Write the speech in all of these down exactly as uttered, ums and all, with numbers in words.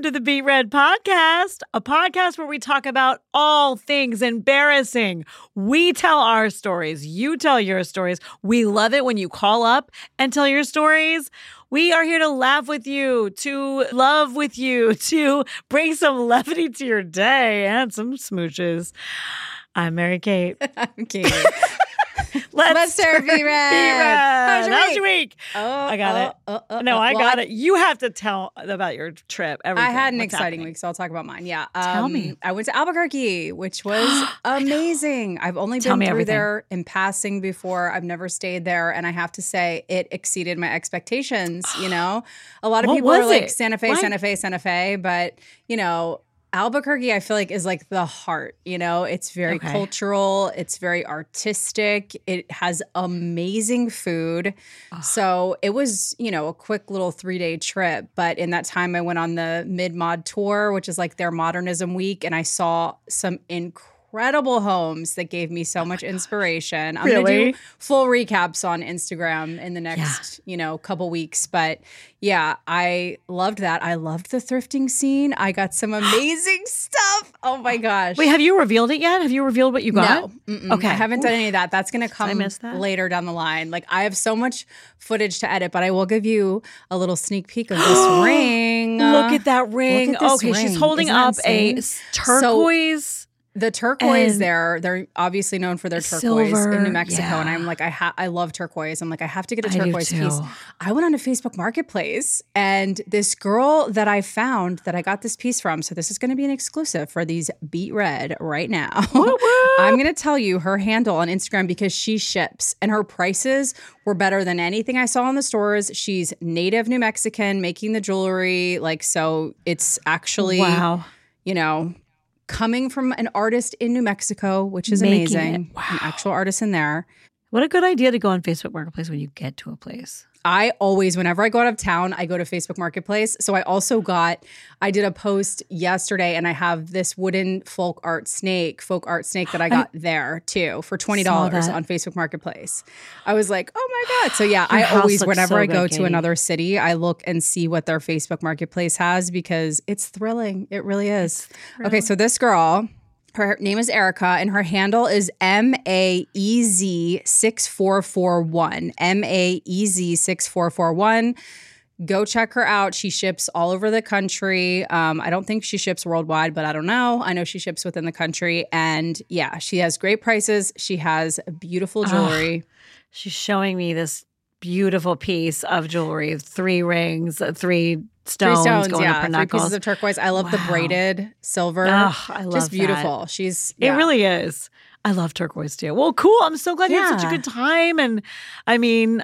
to the Beat Red Podcast, a podcast where we talk about all things embarrassing. We tell our stories. You tell your stories. We love it when you call up and tell your stories. We are here to laugh with you, to love with you, to bring some levity to your day and some smooches. I'm Mary Kate. I'm Katie. Let's, Let's start Beat Red. Beat Red. How's your How's week? your week? Oh, I got oh, it. Oh, oh, no, oh. I well, got I, it. You have to tell about your trip. Everything. I had an What's exciting happening? week, so I'll talk about mine. Yeah. Um, Tell me. I went to Albuquerque, which was amazing. I've only Tell been me through everything. there in passing before. I've never stayed there. And I have to say, it exceeded my expectations. You know, a lot of What people was are like it? Santa Fe, Why- Santa Fe, Santa Fe. But, you know, Albuquerque, I feel like, is like the heart, you know? It's very Okay. cultural. It's very artistic. It has amazing food. So it was, you know, a quick little three-day trip. But in that time, I went on the Mid-Mod Tour, which is like their modernism week, and I saw some incredible homes that gave me so much inspiration. I'm going to Really? do full recaps on Instagram in the next, you know, couple weeks. But yeah, I loved that. I loved the thrifting scene. I got some amazing stuff. Oh my gosh. Wait, have you revealed it yet? Have you revealed what you got? No. Mm-mm. Okay. I haven't done any of that. That's going to I come miss that? later down the line. Like, I have so much footage to edit, but I will give you a little sneak peek of this ring. Look at that ring. Look at this Okay, she's ring. holding Isn't that up a insane? s- turquoise. The turquoise And there, they're obviously known for their turquoise silver, in New Mexico. yeah. And I'm like, I ha- I love turquoise. I'm like, I have to get a I do turquoise too. piece. I went on to Facebook Marketplace, and this girl that I found that I got this piece from, so this is going to be an exclusive for these Beat Red right now. I'm going to tell you her handle on Instagram because she ships, and her prices were better than anything I saw in the stores. She's native New Mexican, making the jewelry. Like, so it's actually, Wow. you know, coming from an artist in New Mexico, which is Making amazing. it. Wow. An actual artist in there. What a good idea to go on Facebook Marketplace when you get to a place. I always, whenever I go out of town, I go to Facebook Marketplace. So I also got, I did a post yesterday, and I have this wooden folk art snake, folk art snake that I got there too for twenty dollars Saw that. on Facebook Marketplace. I was like, oh my God. So yeah, Your I house always, looks whenever so I good, go to Katie. another city, I look and see what their Facebook Marketplace has because it's thrilling. It really is. Okay, so this girl, her name is Erica, and her handle is M A E Z six four four one. M A E Z six four four one. Go check her out. She ships all over the country. Um, I don't think she ships worldwide, but I don't know. I know she ships within the country. And yeah, she has great prices. She has beautiful jewelry. She's showing me this beautiful piece of jewelry, three rings, uh, three stones, Three stones, going yeah. up her Three knuckles. pieces of turquoise. I love the Wow. braided silver. Oh, I love Just that. beautiful. She's It yeah. really is. I love turquoise too. Well, cool. I'm so glad you had such a Yeah. good time. And I mean,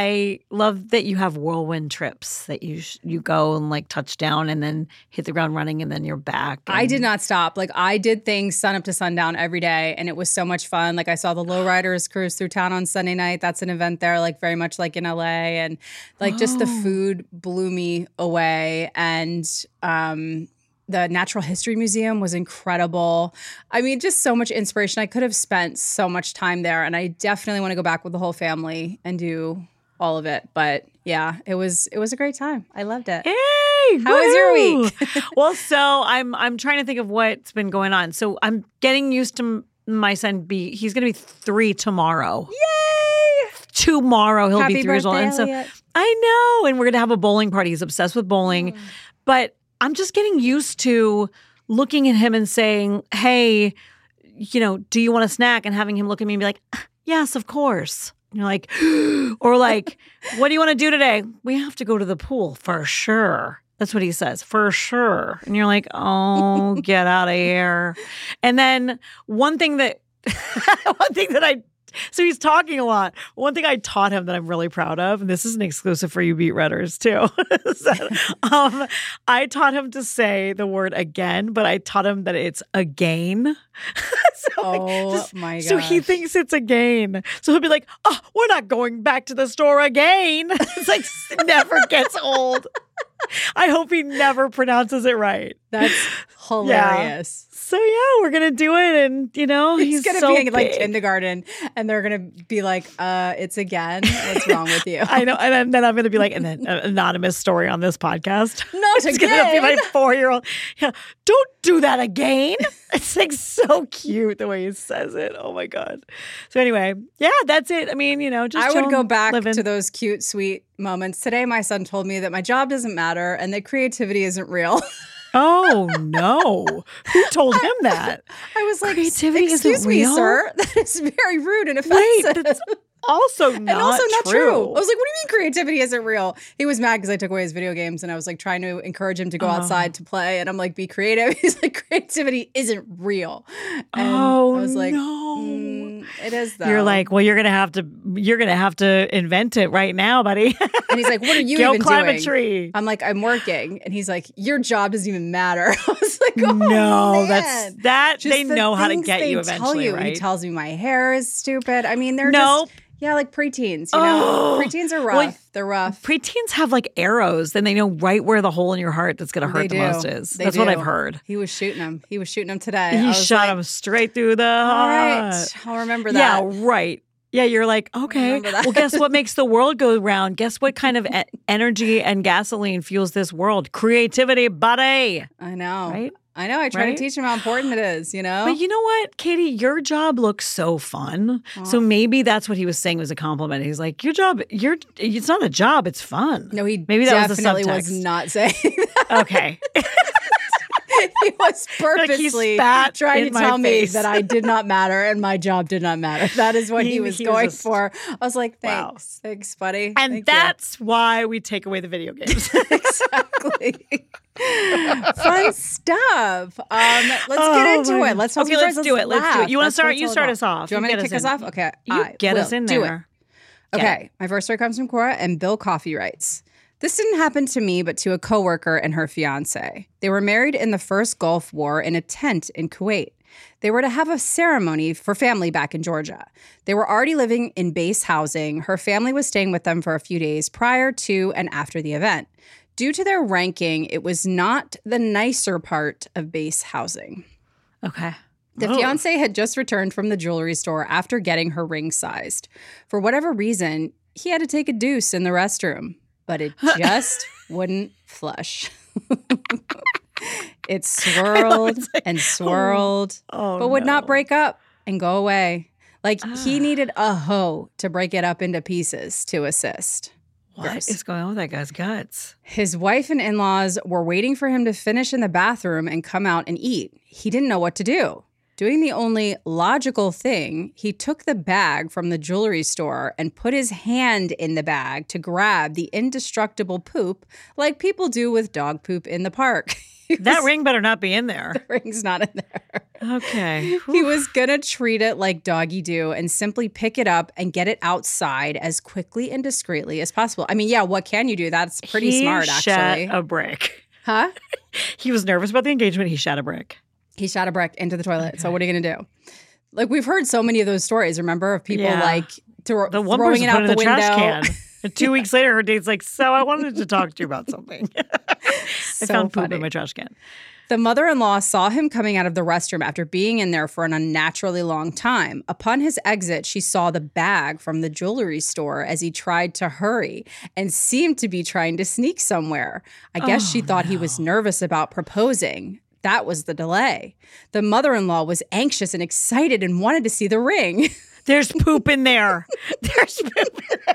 I love that you have whirlwind trips that you sh- you go and like touch down and then hit the ground running and then you're back. I and- did not stop. Like, I did things sun up to sundown every day, and it was so much fun. Like, I saw the Lowriders cruise through town on Sunday night. That's an event there, like very much like in L A, and like just the Oh. food blew me away. And um, the Natural History Museum was incredible. I mean, just so much inspiration. I could have spent so much time there, and I definitely want to go back with the whole family and do all of it. But yeah, it was it was a great time. I loved it. Hey, How was your woo! week? Well, so I'm I'm trying to think of what's been going on. So I'm getting used to m- my son be he's going to be three tomorrow. Yay! Tomorrow he'll Happy be three years old, birthday, and so Elliot. I know, and we're going to have a bowling party. He's obsessed with bowling, but I'm just getting used to looking at him and saying, "Hey, you know, do you want a snack?" And having him look at me and be like, "Yes, of course." And you're like, or like, "What do you want to do today?" "We have to go to the pool for sure." That's what he says, for sure. And you're like, "Oh, get out of here." And then one thing that, one thing that I, so he's talking a lot. One thing I taught him that I'm really proud of, and this is an exclusive for you Beat Redders too. So, um, I taught him to say the word again, but I taught him that it's again. so, Oh like, just- my So he gosh. thinks it's a gain. So he'll be like, oh, we're not going back to the store again. It's like it never gets old. I hope he never pronounces it right. That's hilarious. So yeah, we're gonna do it, and you know he's, He's, gonna so be in like big. kindergarten, and they're gonna be like, "Uh, it's again. What's wrong with you?" I know, and then, then I'm gonna be like, and then an anonymous story on this podcast. Not It's gonna be again. my four year old. Yeah, don't do that again. It's like so cute the way he says it. Oh my god. So anyway, yeah, that's it. I mean, you know, just I would chilling, go back living. to those cute, sweet moments. Today, my son told me that my job doesn't matter and that creativity isn't real. Oh no! Who told him that? I was like, Creativity isn't "Excuse me, real?" sir. That is very rude and Wait, offensive." that's also not and also not true. true. I was like, "What do you mean creativity isn't real?" He was mad because I took away his video games, and I was like trying to encourage him to go Oh. outside to play. And I'm like, "Be creative." He's like, "Creativity isn't real." And Oh, I was like, no. "Mm, "It is though." You're like, well, you're gonna have to, you're gonna have to invent it right now, buddy. and he's like, "What are you Go even climb doing?" a tree. I'm like, "I'm working," and he's like, "Your job doesn't even matter." I was like, "Oh no, man." that's that. Just they the know how to things get they you tell eventually, you. right? He tells me my hair is stupid. I mean, they're Nope. just yeah, like preteens. You know, Oh. preteens are rough. Well, they're rough. Preteens have like arrows, then they know right where the hole in your heart that's gonna They hurt the do. most is. They That's what do. I've heard. He was shooting him. He was shooting him today. I He was shot like, him straight through the All heart. right, I'll remember that. Yeah, right. Yeah, you're like, okay. remember that. Well, guess what makes the world go round? Guess what kind of e- energy and gasoline fuels this world? Creativity, buddy. I know. Right? I know. I try Right? to teach him how important it is. You know. But you know what, Katie? Your job looks so fun. So maybe that's what he was saying was a compliment. He's like, your job, your it's not a job, it's fun. no, he maybe that was the definitely was, subtext. not saying that. Okay. He was Like he purposely spat trying to in my tell me face. that I did not matter and my job did not matter. That is what he, He- was he was going just- for. I was like, Wow. thanks. Thanks, buddy. And Thank you. that's why we take away the video games. exactly. Fun stuff. Um, let's Oh, get into my it. Let's tell Okay, some let's stories. do it. Let's do it. laugh. You wanna That's start- what it's you all start about. us off. Do you want You me to get kick us us in. off? Okay. You I get will. us in Do it. there. Okay, my first story comes from Cora, and Bill Coffey writes, "This didn't happen to me, but to a coworker and her fiance. They were married in the first Gulf War in a tent in Kuwait. They were to have a ceremony for family back in Georgia. They were already living in base housing. Her family was staying with them for a few days prior to and after the event. Due to their ranking, it was not the nicer part of base housing. Okay. The Oh. fiance had just returned from the jewelry store after getting her ring sized. For whatever reason, he had to take a deuce in the restroom, but it just wouldn't flush. It swirled and swirled, Oh, but would not no. break up and go away. Like he Ah. needed a hoe to break it up into pieces to assist. What Gross. is going on with that guy's guts? His wife and in laws were waiting for him to finish in the bathroom and come out and eat. He didn't know what to do. Doing the only logical thing, he took the bag from the jewelry store and put his hand in the bag to grab the indestructible poop like people do with dog poop in the park. He That was- ring better not be in there. ring's not in there. Okay. He was gonna treat it like doggy do and simply pick it up and get it outside as quickly and discreetly as possible. I mean, yeah, what can you do? That's pretty He smart, shat actually. a brick. Huh? He was nervous about the engagement. He shot a brick. He shot a brick into the toilet. So what are you gonna do? Like we've heard so many of those stories. Remember of people Yeah. like thro- The one throwing person it put out it in the, the window. trash can. And two weeks later, her date's like, so I wanted to talk to you about something. I So found poop funny. in my trash can. The mother-in-law saw him coming out of the restroom after being in there for an unnaturally long time. Upon his exit, she saw the bag from the jewelry store as he tried to hurry and seemed to be trying to sneak somewhere. I guess she Oh, thought he was nervous about proposing. That was the delay. The mother-in-law was anxious and excited and wanted to see the ring. There's poop in there. There's poop in there.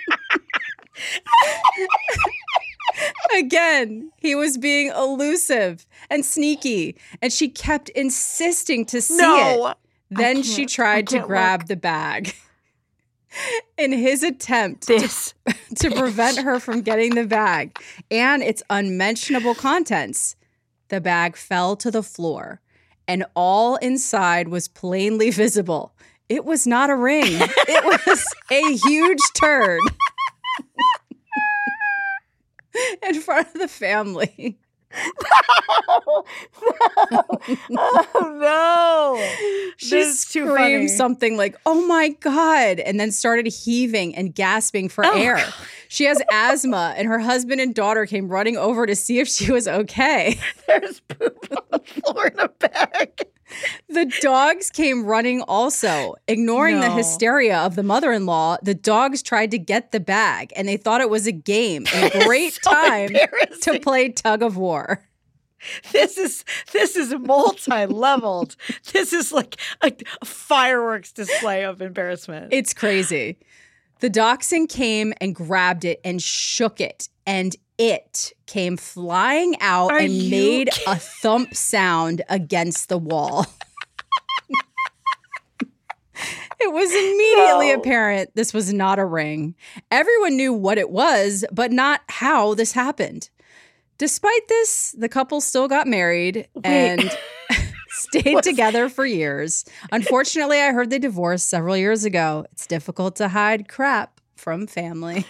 Again, he was being elusive and sneaky, and she kept insisting to see it. No. Then she can't- tried I to can't grab look. the bag. In his attempt This. to prevent her from getting the bag and its unmentionable contents, the bag fell to the floor, and all inside was plainly visible. It was not a ring. It was a huge turd in front of the family. Oh, no. She is too funny. screamed something like, "Oh my God," and then started heaving and gasping for Oh, air. God. She has asthma, and her husband and daughter came running over to see if she was okay. There's poop on the floor in a bag. The dogs came running also. Ignoring the No. hysteria of the mother-in-law, the dogs tried to get the bag, and they thought it was a game, a great so time to embarrassing. play tug of war. This is this is multi-leveled. This is like a, a fireworks display of embarrassment. It's crazy. The dachshund came and grabbed it and shook it, and it came flying out Are and you made kidding? a thump sound against the wall. It was immediately No. apparent this was not a ring. Everyone knew what it was, but not how this happened. Despite this, the couple still got married and stayed together for years. Unfortunately, I heard they divorced several years ago. It's difficult to hide crap from family.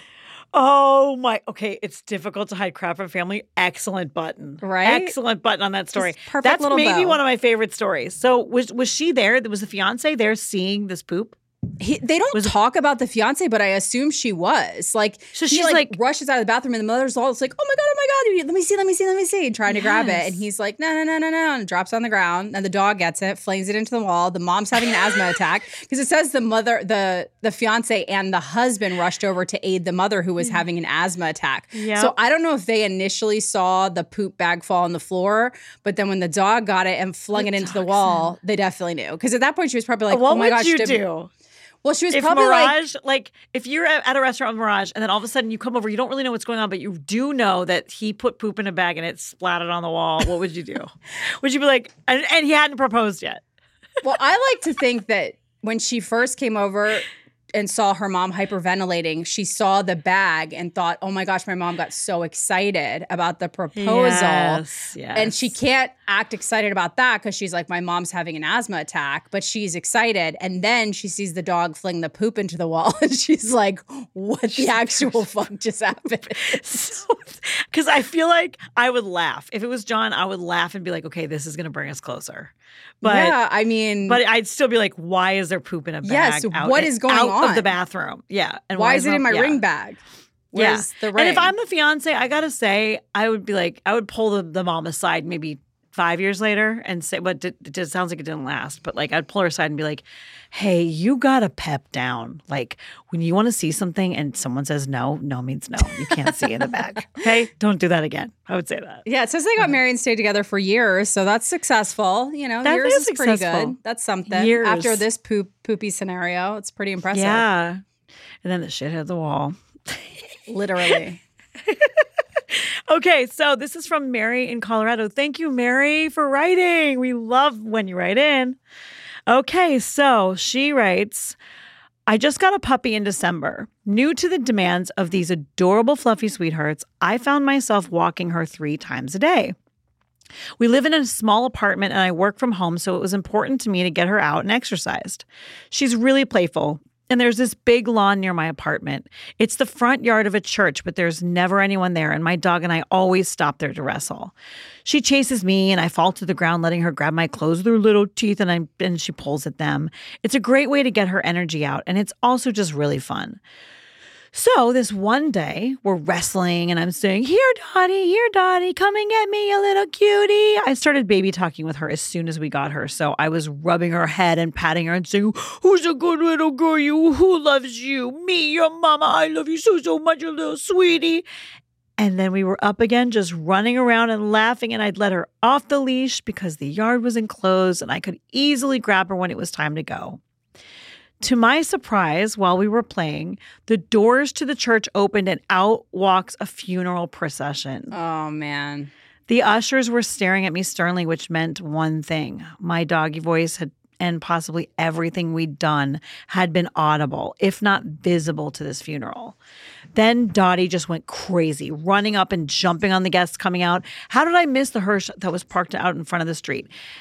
Oh my, okay, it's difficult to hide crap from family. Excellent button. Right? Excellent button on that story. Just perfect That's little maybe bow. one of my favorite stories. So was was she there? Was the fiance there seeing this poop? He, they don't Was- talk about the fiance, but I assume she was. Like, So he she's like, like- rushes out of the bathroom, and the mother's all like, "Oh my god, oh my god, let me see, let me see, let me see," trying to grab it, Yes. and he's like, "No, no, no, no, no," and drops on the ground. And the dog gets it, flings it into the wall. The mom's having an asthma attack because it says the mother, the the fiance, and the husband rushed over to aid the mother who was having an asthma attack. Yep. So I don't know if they initially saw the poop bag fall on the floor, but then when the dog got it and flung The it into the dachshund. wall, they definitely knew. Because at that point, she was probably like, what "Oh my would gosh, you did- do? Well, she was If probably like, Mirage, like, if you're at at a restaurant with Mirage and then all of a sudden you come over, you don't really know what's going on, but you do know that he put poop in a bag and it splattered on the wall, what would you do? Would you be like, and, and he hadn't proposed yet? well, I like to think that when she first came over and saw her mom hyperventilating, she saw the bag and thought, "Oh my gosh, my mom got so excited about the proposal." Yes, yes. And she can't act excited about that because she's like, "My mom's having an asthma attack," but she's excited. And then she sees the dog fling the poop into the wall and she's like, "What the actual fuck just happened?" Because I feel like I would laugh. If it was John, I would laugh and be like, okay, this is going to bring us closer. But yeah, I mean, but I'd still be like, why is there poop in a bag? Yes, out, what is going out on? of the bathroom? Yeah. And why is it not- in my yeah. ring bag? Yeah. Where's the ring? And if I'm the fiance, I gotta say, I would be like, I would pull the, the mom aside maybe five years later and say, but it, it just sounds like it didn't last. But like, I'd pull her aside and be like, hey, you gotta pep down. Like, when you want to see something and someone says no, no means no. You can't see in the bag. Okay, don't do that again. I would say that. Yeah, it says they got married and stayed together for years, so that's successful. You know, That years is is pretty successful. good. That's something. Years. After this poop poopy scenario, it's pretty impressive. Yeah. And then the shit hit the wall. Literally. Okay, so this is from Mary in Colorado. Thank you, Mary, for writing. We love when you write in. Okay, so she writes, I just got a puppy in December. New to the demands of these adorable fluffy sweethearts, I found myself walking her three times a day. We live in a small apartment and I work from home, so it was important to me to get her out and exercised. She's really playful. And there's this big lawn near my apartment. It's the front yard of a church, but there's never anyone there, and my dog and I always stop there to wrestle. She chases me, and I fall to the ground, letting her grab my clothes with her little teeth, and, I, and she pulls at them. It's a great way to get her energy out, and it's also just really fun. So this one day, we're wrestling, and I'm saying, here, Dottie, here, Dottie, come and get me, you little cutie. I started baby talking with her as soon as we got her. So I was rubbing her head and patting her and saying, who's a good little girl? You, who loves you? Me, your mama. I love you so, so much, you little sweetie. And then we were up again, just running around and laughing, and I'd let her off the leash because the yard was enclosed and I could easily grab her when it was time to go. To my surprise, while we were playing, the doors to the church opened and out walks a funeral procession. Oh, man. The ushers were staring at me sternly, which meant one thing. My doggy voice had, and possibly everything we'd done had been audible, if not visible, to this funeral. Then Dottie just went crazy, running up and jumping on the guests coming out. How did I miss the hearse that was parked out in front of the street?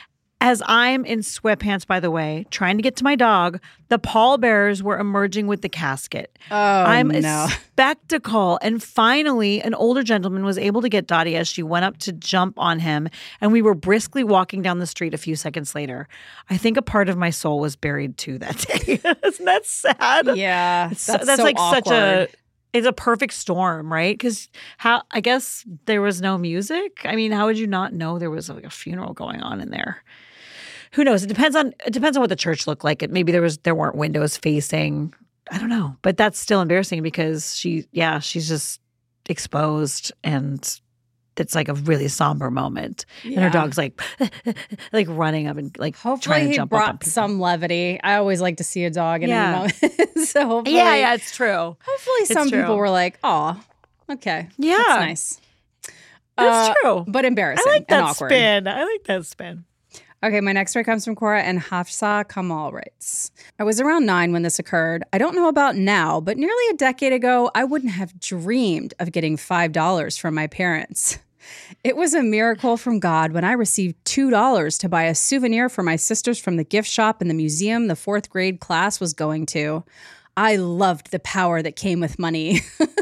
As I'm in sweatpants, by the way, trying to get to my dog, the pallbearers were emerging with the casket. Oh, I'm no. a spectacle. And finally, an older gentleman was able to get Dottie as she went up to jump on him, and we were briskly walking down the street a few seconds later. I think a part of my soul was buried too that day. Isn't that sad? Yeah, It's that's, so- that's so like awkward. such a it's a perfect storm, right? Because how I guess there was no music. I mean, how would you not know there was like a funeral going on in there? Who knows? It depends on it depends on what the church looked like. It maybe there was there weren't windows facing. I don't know, but that's still embarrassing because she, yeah, she's just exposed, and it's like a really somber moment. And her Yeah. dog's like, like running up and like Hopefully trying to he jump up on brought people. some levity. I always like to see a dog in Yeah. any moment. So hopefully, Yeah, yeah, it's true. hopefully some true. people were like, "Oh, okay, Yeah. that's nice." That's Uh, true. but embarrassing I like and that awkward. spin. I like that spin. Okay, my next story comes from Cora, and Hafsa Kamal writes, I was around nine when this occurred. I don't know about now, but nearly a decade ago, I wouldn't have dreamed of getting five dollars from my parents. It was a miracle from God when I received two dollars to buy a souvenir for my sisters from the gift shop in the museum the fourth grade class was going to. I loved the power that came with money.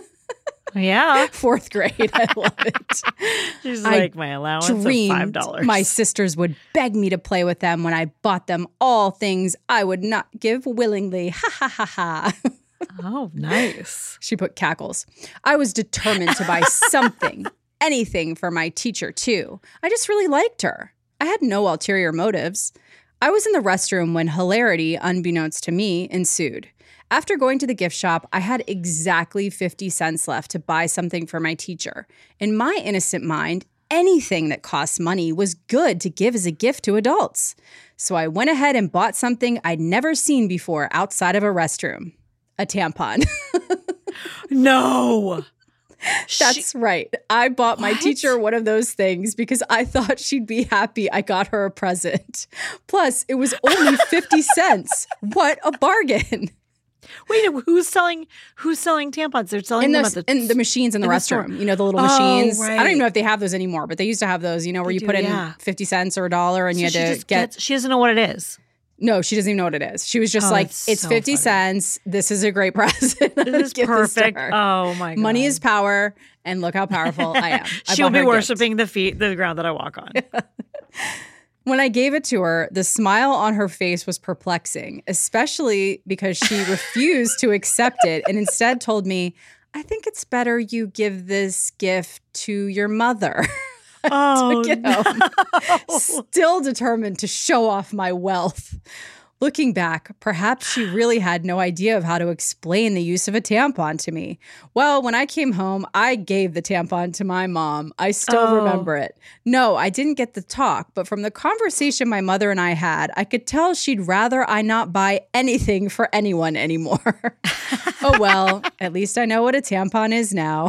Yeah. Fourth grade, I love it. She's I like, my allowance of Dreamed five dollars. my sisters would beg me to play with them when I bought them all things I would not give willingly. Ha ha ha ha. Oh, nice. She put cackles. I was determined to buy something, anything for my teacher too. I just really liked her. I had no ulterior motives. I was in the restroom when hilarity, unbeknownst to me, ensued. After going to the gift shop, I had exactly fifty cents left to buy something for my teacher. In my innocent mind, anything that costs money was good to give as a gift to adults. So I went ahead and bought something I'd never seen before outside of a restroom. A tampon. No. That's right. I bought my What? teacher one of those things because I thought she'd be happy I got her a present. Plus, it was only fifty cents. What a bargain. Wait, who's selling who's selling tampons? They're selling In them the, at the in the machines in the in the store. restroom. You know, the little Oh, machines. I right. don't even know if they have those anymore, but they used to have those, you know, where They you do, put in yeah. fifty cents or a dollar and So you had she to just get. gets, she doesn't know what it is. No, she doesn't even know what it is. She was just Oh, like, that's it's so fifty funny. cents. This is a great present. This is Give to perfect. her. Oh my god. Money is power, and look how powerful I am. I She'll bought be her a gift. worshiping the feet, the ground that I walk on. When I gave it to her, the smile on her face was perplexing, especially because she refused to accept it and instead told me, I think it's better you give this gift to your mother. Oh, Get home. Still determined to show off my wealth. Looking back, perhaps she really had no idea of how to explain the use of a tampon to me. Well, when I came home, I gave the tampon to my mom. I still Oh. remember it. No, I didn't get the talk, but from the conversation my mother and I had, I could tell she'd rather I not buy anything for anyone anymore. Oh, well, at least I know what a tampon is now.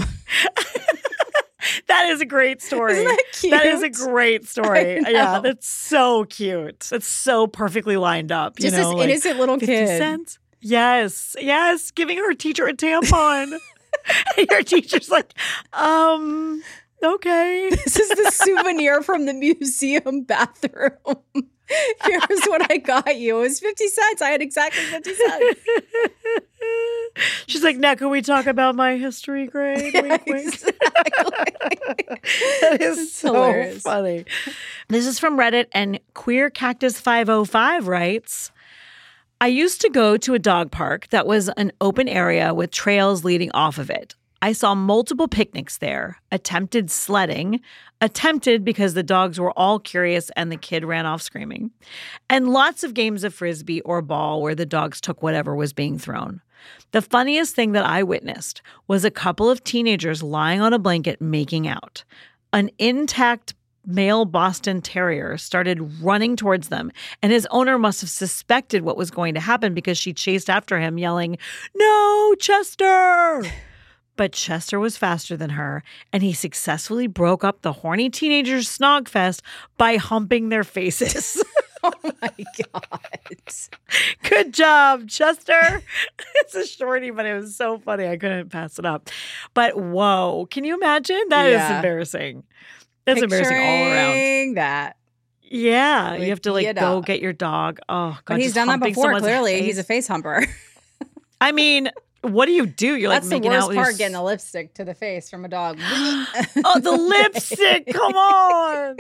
That is a great story. Isn't that cute? That is a great story. I know. Yeah, that's so cute. It's so perfectly lined up. Just you know, this like innocent little fifty kid. cents. Yes, yes, giving her teacher a tampon. And your teacher's like, um, okay. This is the souvenir from the museum bathroom. Here's what I got you. It was fifty cents. I had exactly fifty cents. She's like, now can we talk about my history grade? Yeah, Wink, wink. exactly. That is It's so hilarious. funny. This is from Reddit, and Queer Cactus five oh five writes, I used to go to a dog park that was an open area with trails leading off of it. I saw multiple picnics there, attempted sledding, attempted because the dogs were all curious and the kid ran off screaming, and lots of games of frisbee or ball where the dogs took whatever was being thrown. The funniest thing that I witnessed was a couple of teenagers lying on a blanket making out. An intact male Boston Terrier started running towards them, and his owner must have suspected what was going to happen because she chased after him, yelling, "No, Chester!" But Chester was faster than her, and he successfully broke up the horny teenagers' snog fest by humping their faces. Oh my God. Good job, Chester. It's a shorty, but it was so funny. I couldn't pass it up. But whoa, can you imagine? That is Yeah. embarrassing. That's embarrassing all around. Picturing that. Yeah, Like, you have to like you go know. get your dog. Oh, God, But he's just done that humping before. someone's Clearly, face. he's a face humper. I mean, what do you do? You're like That's the making worst out with part, your... getting the lipstick to the face from a dog. Oh, the lipstick! Come on.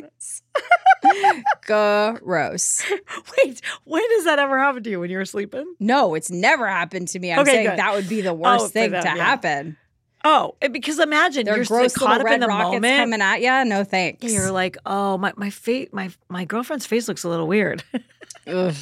Gross. Wait, when does that ever happen to you? When you were sleeping? No, it's never happened to me. I'm Okay, saying good. that would be the worst Oh, for thing them, to yeah. happen. Oh, it- because imagine Their you're gross caught little up red in the rockets moment. coming at you. No thanks. Yeah, you're like, oh, my my face, my my girlfriend's face looks a little weird. Ugh,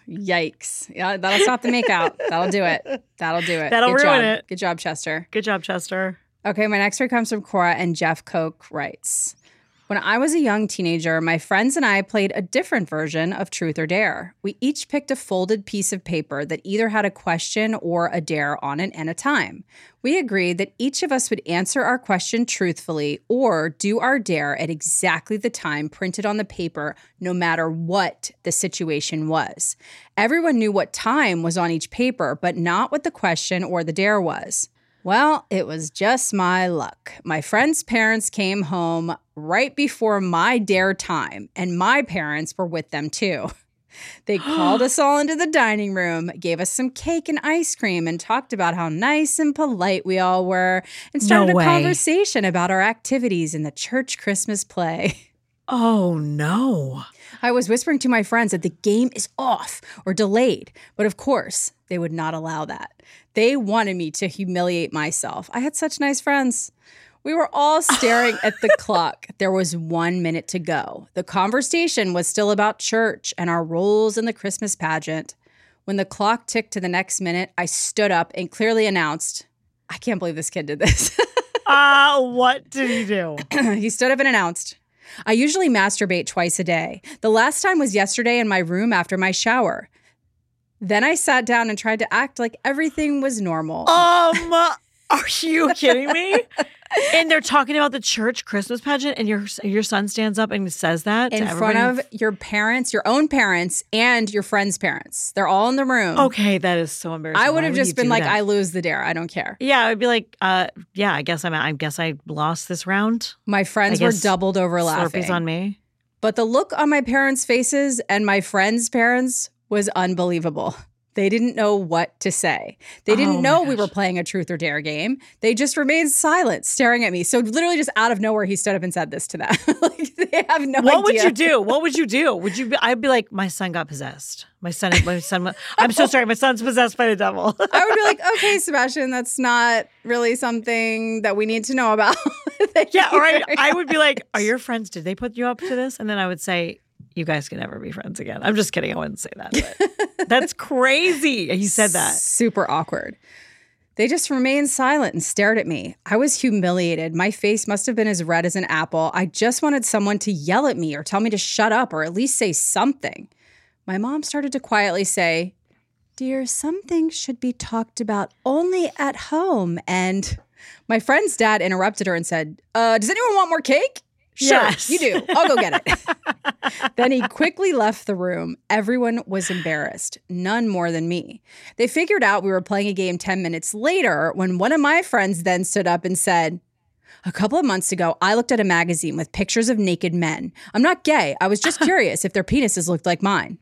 yikes. Yeah, that'll stop the makeout. That'll do it. That'll do it. That'll Good ruin job. it. Good job, Chester. Good job, Chester. Okay, my next story comes from Cora, and Jeff Koch writes, when I was a young teenager, my friends and I played a different version of Truth or Dare. We each picked a folded piece of paper that either had a question or a dare on it and a time. We agreed that each of us would answer our question truthfully or do our dare at exactly the time printed on the paper, no matter what the situation was. Everyone knew what time was on each paper, but not what the question or the dare was. Well, it was just my luck. My friend's parents came home right before my dare time, and my parents were with them too. They called us all into the dining room, gave us some cake and ice cream, and talked about how nice and polite we all were, and started No a way. conversation about our activities in the church Christmas play. Oh, no. I was whispering to my friends that the game is off or delayed, but of course, they would not allow that. They wanted me to humiliate myself. I had such nice friends. We were all staring at the clock. There was one minute to go. The conversation was still about church and our roles in the Christmas pageant. When the clock ticked to the next minute, I stood up and clearly announced, I can't believe this kid did this. Ah, uh, what did he do? He stood up and announced, I usually masturbate twice a day. The last time was yesterday in my room after my shower. Then I sat down and tried to act like everything was normal. Um, are you kidding me? And they're talking about the church Christmas pageant, and your your son stands up and says that in to front everybody? of your parents, your own parents, and your friends' parents. They're all in the room. Okay, that is so embarrassing. I would Why have he just been do like, that? I lose the dare. I don't care. Yeah, I would be like, uh, yeah, I guess I'm. I guess I lost this round. My friends I were guess doubled over laughing. Slurpee's on me. But the look on my parents' faces and my friends' parents was unbelievable. They didn't know what to say. They didn't Oh, know my we were gosh. playing a truth or dare game. They just remained silent, staring at me. So literally just out of nowhere, he stood up and said this to them. Like they have no What idea. would you do? What would you do? Would you? Be, I'd be like, my son got possessed. My son. My son. I'm so sorry. My son's possessed by the devil. I would be like, okay, Sebastian, that's not really something that we need to know about. Thank Yeah, you or I, very I would be like, are your friends, did they put you up to this? And then I would say, you guys can never be friends again. I'm just kidding. I wouldn't say that. But that's crazy. He said that. Super awkward. They just remained silent and stared at me. I was humiliated. My face must have been as red as an apple. I just wanted someone to yell at me or tell me to shut up or at least say something. My mom started to quietly say, dear, some things should be talked about only at home. And my friend's dad interrupted her and said, uh, does anyone want more cake? Sure, Yes. you do. I'll go get it. Then he quickly left the room. Everyone was embarrassed, none more than me. They figured out we were playing a game ten minutes later when one of my friends then stood up and said, a couple of months ago, I looked at a magazine with pictures of naked men. I'm not gay. I was just curious if their penises looked like mine.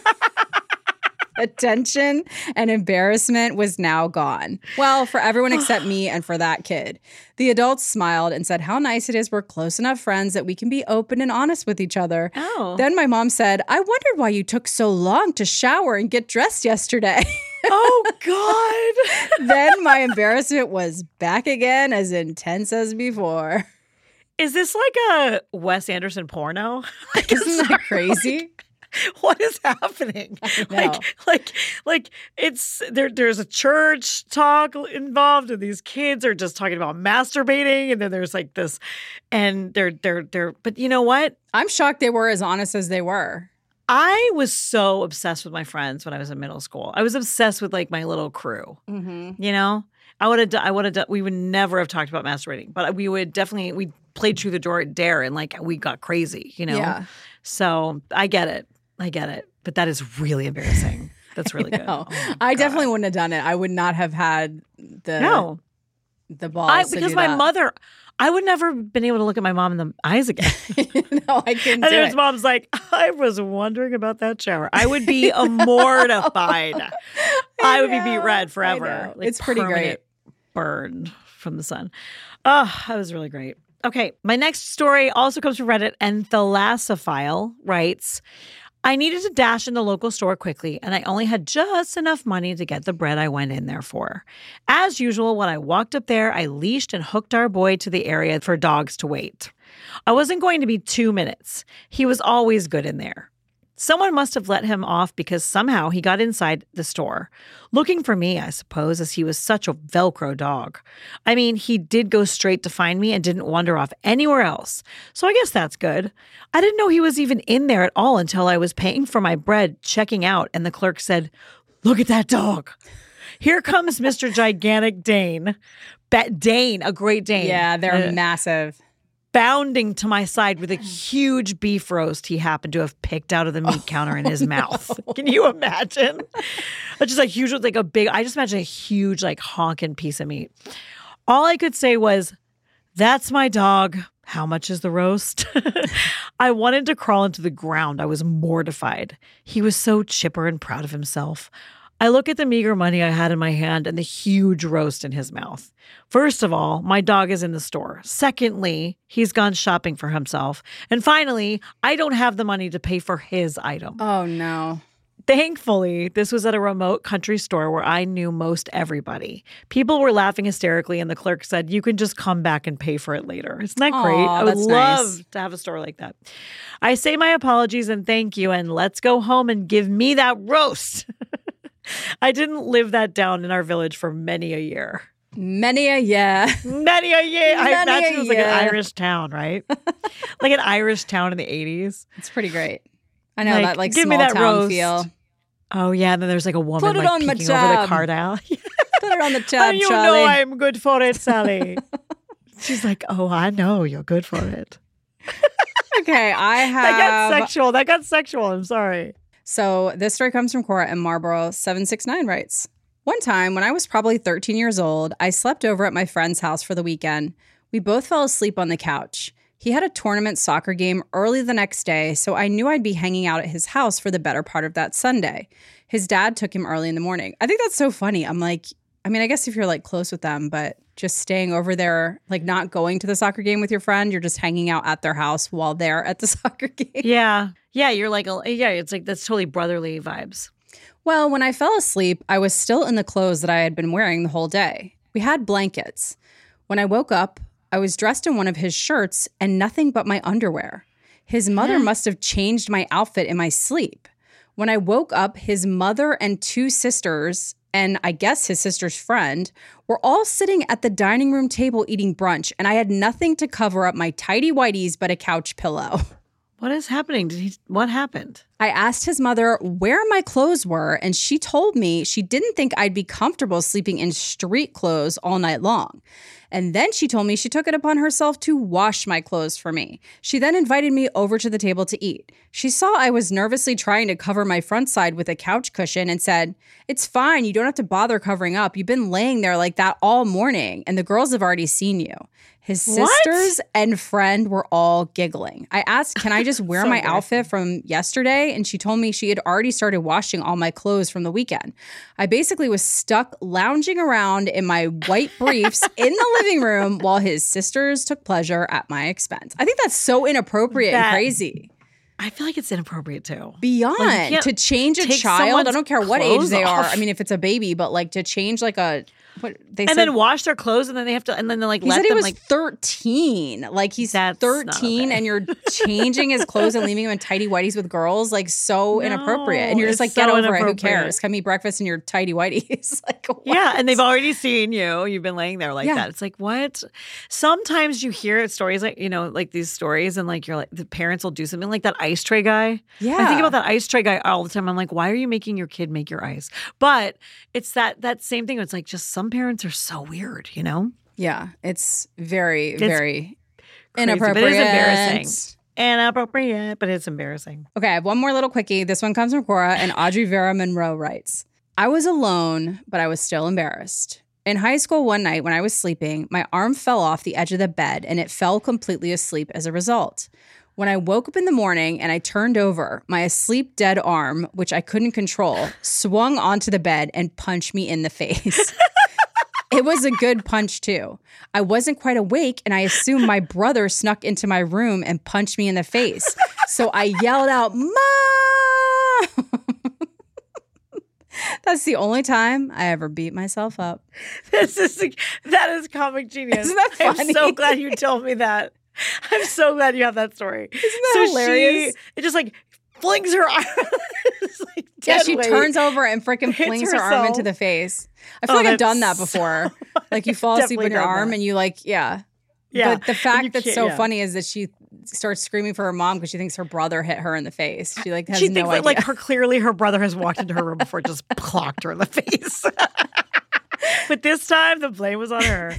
The tension and embarrassment was now gone. Well, for everyone except me and for that kid. The adults smiled and said how nice it is we're close enough friends that we can be open and honest with each other. Oh. Then my mom said, I wondered why you took so long to shower and get dressed yesterday. Oh, God. Then my embarrassment was back again, as intense as before. Is this like a Wes Anderson porno? Like, Isn't that crazy? What is happening? know. Like, like, like it's there. There's a church talk involved, and these kids are just talking about masturbating, and then there's like this, and they're they're they're. But you know what? I'm shocked they were as honest as they were. I was so obsessed with my friends when I was in middle school. I was obsessed with like my little crew. Mm-hmm. You know, I would have. I would have. We would never have talked about masturbating, but we would definitely. We played Truth or Dare, and like we got crazy. You know. Yeah. So I get it. I get it. But that is really embarrassing. That's really good. No, Oh my I God. definitely wouldn't have done it. I would not have had the No. the balls I, to because do my that. mother, I would never have been able to look at my mom in the eyes again. No, I couldn't And do his it. mom's like, I was wondering about that shower. I would be mortified. I, I would be beat red forever. Like it's pretty great. Burned from the sun. Oh, that was really great. Okay, my next story also comes from Reddit, and Thalassophile writes, I needed to dash in the local store quickly, and I only had just enough money to get the bread I went in there for. As usual, when I walked up there, I leashed and hooked our boy to the area for dogs to wait. I wasn't going to be two minutes. He was always good in there. Someone must have let him off because somehow he got inside the store. Looking for me, I suppose, as he was such a Velcro dog. I mean, he did go straight to find me and didn't wander off anywhere else. So I guess that's good. I didn't know he was even in there at all until I was paying for my bread, checking out, and the clerk said, look at that dog. Here comes Mister Gigantic Dane. Ba- Dane, a Great Dane. Yeah, they're uh, massive. Bounding to my side with a huge beef roast he happened to have picked out of the meat oh, counter in his no. mouth. Can you imagine? It's just like huge, like a big, I just imagine a huge, like honking piece of meat. All I could say was, that's my dog. How much is the roast? I wanted to crawl into the ground. I was mortified. He was so chipper and proud of himself. I look at the meager money I had in my hand and the huge roast in his mouth. First of all, my dog is in the store. Secondly, he's gone shopping for himself. And finally, I don't have the money to pay for his item. Oh, no. Thankfully, this was at a remote country store where I knew most everybody. People were laughing hysterically, and the clerk said, you can just come back and pay for it later. Isn't that great? Aww, I would love nice. to have a store like that. I say my apologies and thank you, and let's go home and give me that roast. I didn't live that down in our village for many a year. Many a year. Many a year. Many I imagine it was like year. an Irish town, right? Like an Irish town in the eighties. It's pretty great. I know Like, that like give me small that town roast. feel. Oh, yeah. And then there's like a woman Put it like on my peeking over the tab. cart out. Put it on the Oh, tab, you Charlie. know I'm good for it, Sally. She's like, oh, I know you're good for it. Okay, I have. That got sexual. That got sexual. I'm sorry. So this story comes from Cora, and Marlboro seven six nine writes, one time when I was probably thirteen years old, I slept over at my friend's house for the weekend. We both fell asleep on the couch. He had a tournament soccer game early the next day, so I knew I'd be hanging out at his house for the better part of that Sunday. His dad took him early in the morning. I think that's so funny. I'm like, I mean, I guess if you're like close with them, but just staying over there, like not going to the soccer game with your friend, you're just hanging out at their house while they're at the soccer game. Yeah. Yeah. You're like, a, yeah, it's like, that's totally brotherly vibes. Well, when I fell asleep, I was still in the clothes that I had been wearing the whole day. We had blankets. When I woke up, I was dressed in one of his shirts and nothing but my underwear. His mother must have changed my outfit in my sleep. When I woke up, his mother and two sisters, and I guess his sister's friend, were all sitting at the dining room table eating brunch, and I had nothing to cover up my tighty whities but a couch pillow. What is happening? Did he, what happened? I asked his mother where my clothes were, and she told me she didn't think I'd be comfortable sleeping in street clothes all night long. And then she told me she took it upon herself to wash my clothes for me. She then invited me over to the table to eat. She saw I was nervously trying to cover my front side with a couch cushion and said, "It's fine. You don't have to bother covering up. You've been laying there like that all morning, and the girls have already seen you." His sisters What? and friend were all giggling. I asked, can I just wear So my embarrassing. outfit from yesterday? And she told me she had already started washing all my clothes from the weekend. I basically was stuck lounging around in my white briefs in the living room while his sisters took pleasure at my expense. I think that's so inappropriate That- and crazy. I feel like it's inappropriate too. Beyond Like, you to can't change a take child, I someone's don't care what age clothes they are. off. I mean, if it's a baby, but like to change like a what they And said. then wash their clothes, and then they have to, and then they like He let said he them was like. thirteen. Like he's That's not thirteen, okay. and you're changing his clothes and leaving him in tighty whities with girls. Like so No, inappropriate. And you're just like, it's get so over it. Who inappropriate. cares? Come eat breakfast in your tighty whities. Like what? Yeah, and they've already seen you. You've been laying there like Yeah. that. It's like, what? Sometimes you hear stories like, you know, like these stories, and like you're like, the parents will do something like that ice tray guy. Yeah. I think about that ice tray guy all the time. I'm like, why are you making your kid make your ice? But it's that that same thing. It's like just some parents are so weird, you know? Yeah. It's very, very Crazy, inappropriate. But it is embarrassing. Inappropriate, but it's embarrassing. Okay, I have one more little quickie. This one comes from Cora, and Audrey Vera Monroe writes, I was alone, but I was still embarrassed. In high school one night when I was sleeping, my arm fell off the edge of the bed and it fell completely asleep as a result. When I woke up in the morning and I turned over, my asleep dead arm, which I couldn't control, swung onto the bed and punched me in the face. It was a good punch too. I wasn't quite awake and I assumed my brother snuck into my room and punched me in the face. So I yelled out, "Mom!" That's the only time I ever beat myself up. This is that is comic genius. Isn't that funny? I'm so glad you told me that. I'm so glad you have that story. Isn't that so hilarious? She, it just like flings her arm. like yeah, she weight. turns over and freaking Hits flings her herself. arm into the face. I feel Oh, like I've that's done that before. so- Like you fall asleep Definitely on your done arm that. and you like, yeah. Yeah. But the And fact you that's can't- so yeah. funny is that she starts screaming for her mom because she thinks her brother hit her in the face. She like has She no thinks idea. that like her clearly her brother has walked into her room before and just clocked her in the face. But this time the blame was on her.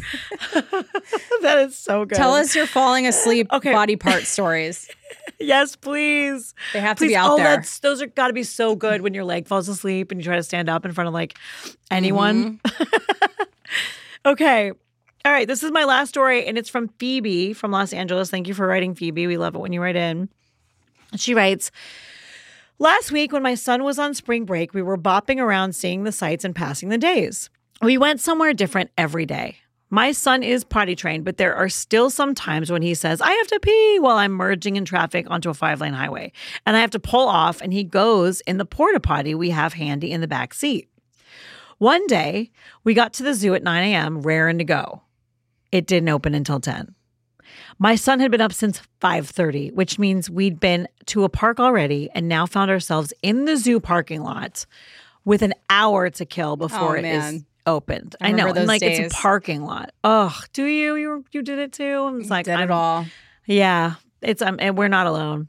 That is so good. Tell us your falling asleep Okay. body part stories. Yes, please. They have to Please. be out oh, there. That's, those are got to be so good when your leg falls asleep and you try to stand up in front of like anyone. Mm-hmm. Okay. All right. This is my last story, and it's from Phoebe from Los Angeles. Thank you for writing, Phoebe. We love it when you write in. She writes, last week when my son was on spring break, we were bopping around seeing the sights and passing the days. We went somewhere different every day. My son is potty trained, but there are still some times when he says, I have to pee while I'm merging in traffic onto a five-lane highway. And I have to pull off, and he goes in the porta potty we have handy in the back seat. One day, we got to the zoo at nine a.m., raring to go. It didn't open until ten. My son had been up since five thirty, which means we'd been to a park already and now found ourselves in the zoo parking lot with an hour to kill before Oh, it man. is opened. I I, know. remember And those like days. it's a parking lot. Oh, do you? You you did it too? I was like, Did I'm, it all. Yeah. It's um and we're not alone.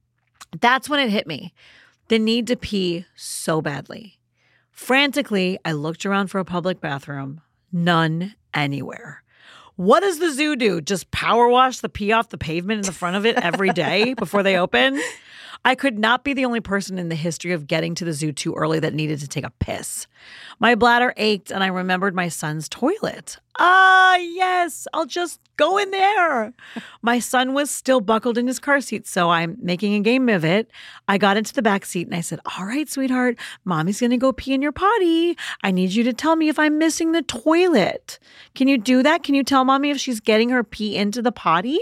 That's when it hit me. The need to pee so badly. Frantically, I looked around for a public bathroom. None anywhere. What does the zoo do? Just power wash the pee off the pavement in the front of it every day before they open? I could not be the only person in the history of getting to the zoo too early that needed to take a piss. My bladder ached and I remembered my son's toilet. Ah, yes, I'll just go in there. My son was still buckled in his car seat, so I'm making a game of it. I got into the back seat and I said, all right, sweetheart, mommy's going to go pee in your potty. I need you to tell me if I'm missing the toilet. Can you do that? Can you tell mommy if she's getting her pee into the potty?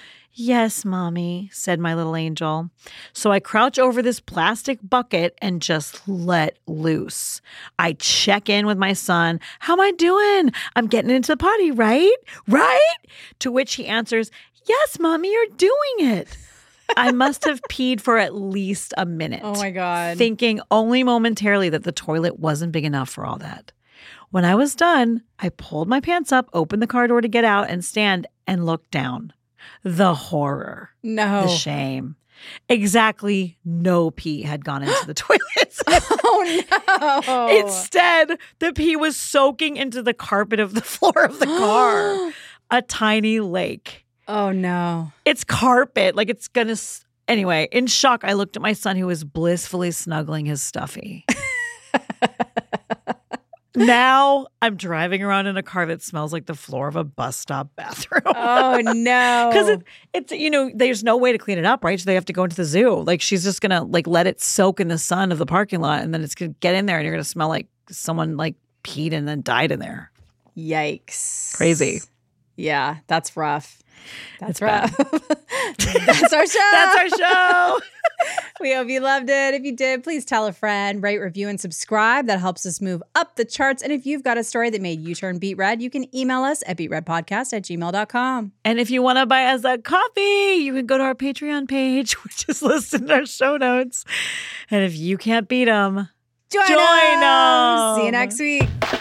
Yes, mommy, said my little angel. So I crouch over this plastic bucket and just let loose. I check in with my son. How am I doing? I'm getting into the potty, right? Right? To which he answers, yes, mommy, you're doing it. I must have peed for at least a minute. Oh my God. Thinking only momentarily that the toilet wasn't big enough for all that. When I was done, I pulled my pants up, opened the car door to get out and stand and look down. The horror. No. The shame. Exactly no pee had gone into the toilet. Oh no. Instead, the pee was soaking into the carpet of the floor of the car. A tiny lake. Oh no. It's carpet. Like it's gonna. S- anyway, in shock, I looked at my son who was blissfully snuggling his stuffy. Now I'm driving around in a car that smells like the floor of a bus stop bathroom. Oh no. Because it, it's, you know, there's no way to clean it up, right? So they have to go into the zoo. Like she's just going to like let it soak in the sun of the parking lot and then it's going to get in there and you're going to smell like someone like peed and then died in there. Yikes. Crazy. Yeah, that's rough. That's It's rough. That's our show. That's our show. We hope you loved it. If you did, please tell a friend, rate, review, and subscribe. That helps us move up the charts. And if you've got a story that made you turn beet red, you can email us at beetredpodcast at gmail dot com. And if you want to buy us a coffee, you can go to our Patreon page, which is listed in our show notes. And if you can't beat them, Join, Join us. us. See you next week.